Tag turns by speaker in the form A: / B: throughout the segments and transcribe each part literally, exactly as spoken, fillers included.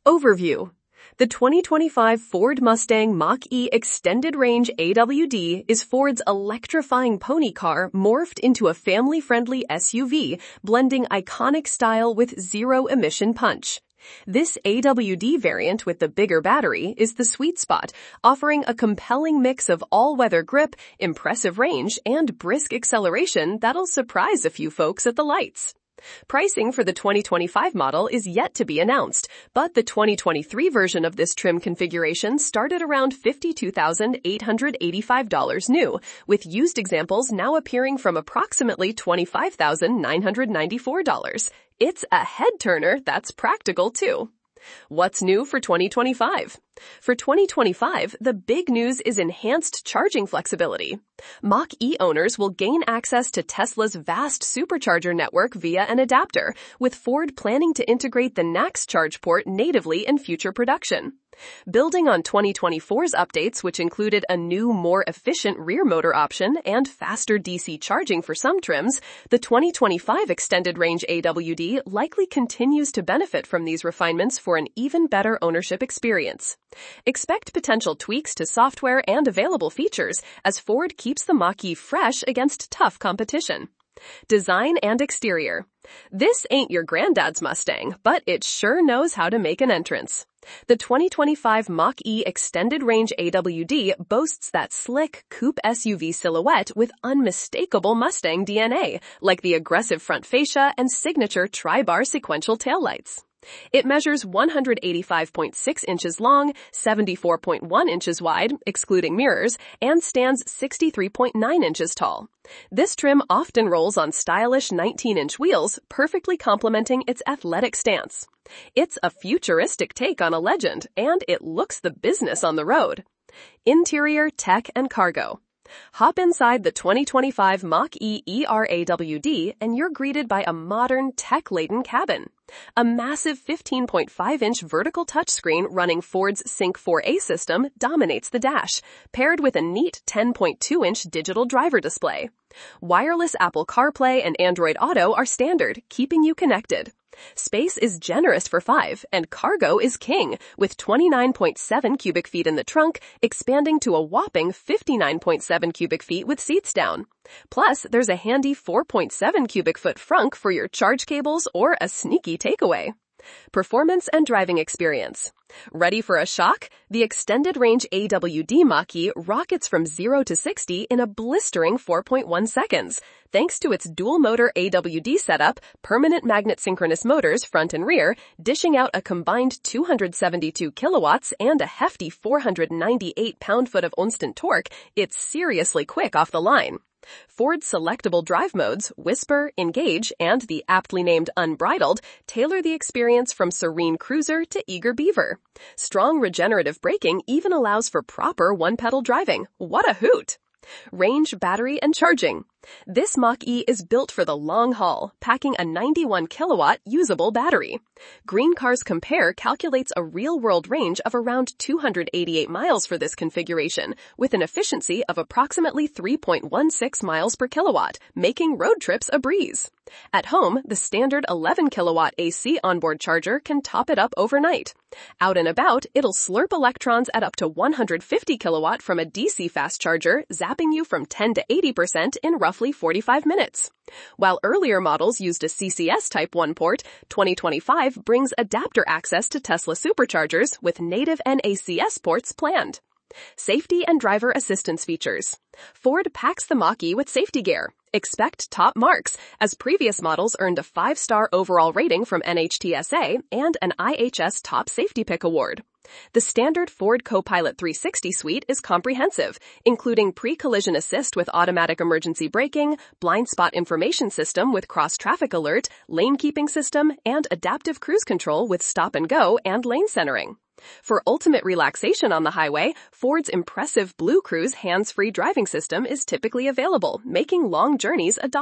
A: Overview. The twenty twenty-five Ford Mustang Mach-E Extended Range A W D is Ford's electrifying pony car morphed into a family-friendly S U V, blending iconic style with zero-emission punch. This A W D variant with the bigger battery is the sweet spot, offering a compelling mix of all-weather grip, impressive range, and brisk acceleration that'll surprise a few folks at the lights. Pricing for the twenty twenty-five model is yet to be announced, but the twenty twenty-three version of this trim configuration started around fifty-two thousand eight hundred eighty-five dollars new, with used examples now appearing from approximately twenty-five thousand nine hundred ninety-four dollars. It's a head-turner that's practical too. What's new for twenty twenty-five? For twenty twenty-five, the big news is enhanced charging flexibility. Mach-E owners will gain access to Tesla's vast supercharger network via an adapter, with Ford planning to integrate the N A C S charge port natively in future production. Building on twenty twenty-four's updates, which included a new, more efficient rear motor option and faster D C charging for some trims, the twenty twenty-five Extended Range A W D likely continues to benefit from these refinements for an even better ownership experience. Expect potential tweaks to software and available features as Ford keeps the Mach-E fresh against tough competition. Design and exterior. This ain't your granddad's Mustang, but it sure knows how to make an entrance. The twenty twenty-five Mach-E Extended Range A W D boasts that slick, coupe S U V silhouette with unmistakable Mustang D N A, like the aggressive front fascia and signature tri-bar sequential taillights. It measures one hundred eighty-five point six inches long, seventy-four point one inches wide, excluding mirrors, and stands sixty-three point nine inches tall. This trim often rolls on stylish nineteen-inch wheels, perfectly complementing its athletic stance. It's a futuristic take on a legend, and it looks the business on the road. Interior, tech, and cargo. Hop inside the twenty twenty-five Mach-E E R A W D and you're greeted by a modern, tech-laden cabin. A massive fifteen point five inch vertical touchscreen running Ford's Sync four A system dominates the dash, paired with a neat ten point two inch digital driver display. Wireless Apple CarPlay and Android Auto are standard, keeping you connected. Space is generous for five, and cargo is king, with twenty-nine point seven cubic feet in the trunk, expanding to a whopping fifty-nine point seven cubic feet with seats down. Plus, there's a handy four point seven cubic foot frunk for your charge cables or a sneaky takeaway. Performance and driving experience. Ready for a shock? The Extended Range A W D Mach-E rockets from zero to sixty in a blistering four point one seconds, thanks to its dual-motor A W D setup, permanent magnet synchronous motors front and rear, dishing out a combined two hundred seventy-two kilowatts and a hefty four hundred ninety-eight pound-foot of instant torque. It's seriously quick off the line. Ford's selectable drive modes, Whisper, Engage, and the aptly named Unbridled, tailor the experience from serene cruiser to eager beaver. Strong regenerative braking even allows for proper one-pedal driving. What a hoot! Range, battery, and charging. This Mach-E is built for the long haul, packing a ninety-one kilowatt usable battery. Green Cars Compare calculates a real-world range of around two hundred eighty-eight miles for this configuration, with an efficiency of approximately three point one six miles per kilowatt, making road trips a breeze. At home, the standard eleven kilowatt A C onboard charger can top it up overnight. Out and about, it'll slurp electrons at up to one hundred fifty kilowatt from a D C fast charger, zapping you from ten to eighty percent in roughly forty-five minutes. While earlier models used a C C S Type one port, twenty twenty-five brings adapter access to Tesla superchargers with native N A C S ports planned. Safety and driver assistance features. Ford packs the Mach-E with safety gear. Expect top marks, as previous models earned a five-star overall rating from N H T S A and an I H S Top Safety Pick award. The standard Ford Copilot three sixty suite is comprehensive, including pre-collision assist with automatic emergency braking, blind spot information system with cross-traffic alert, lane keeping system, and adaptive cruise control with stop and go and lane centering. For ultimate relaxation on the highway, Ford's impressive Blue Cruise hands-free driving system is typically available, making long journeys a dawdle.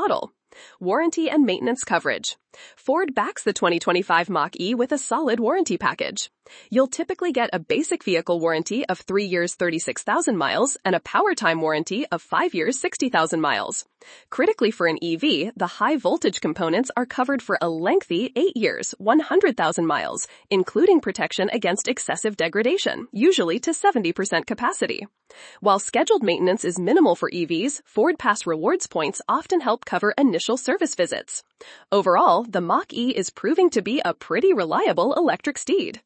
A: Warranty and maintenance coverage. Ford backs the twenty twenty-five Mach-E with a solid warranty package. You'll typically get a basic vehicle warranty of three years thirty-six thousand miles and a power time warranty of five years sixty thousand miles. Critically for an E V, the high voltage components are covered for a lengthy eight years, one hundred thousand miles, including protection against excessive degradation, usually to seventy percent capacity. While scheduled maintenance is minimal for E Vs, Ford Pass Rewards points often help cover initial service visits. Overall, the Mach-E is proving to be a pretty reliable electric steed.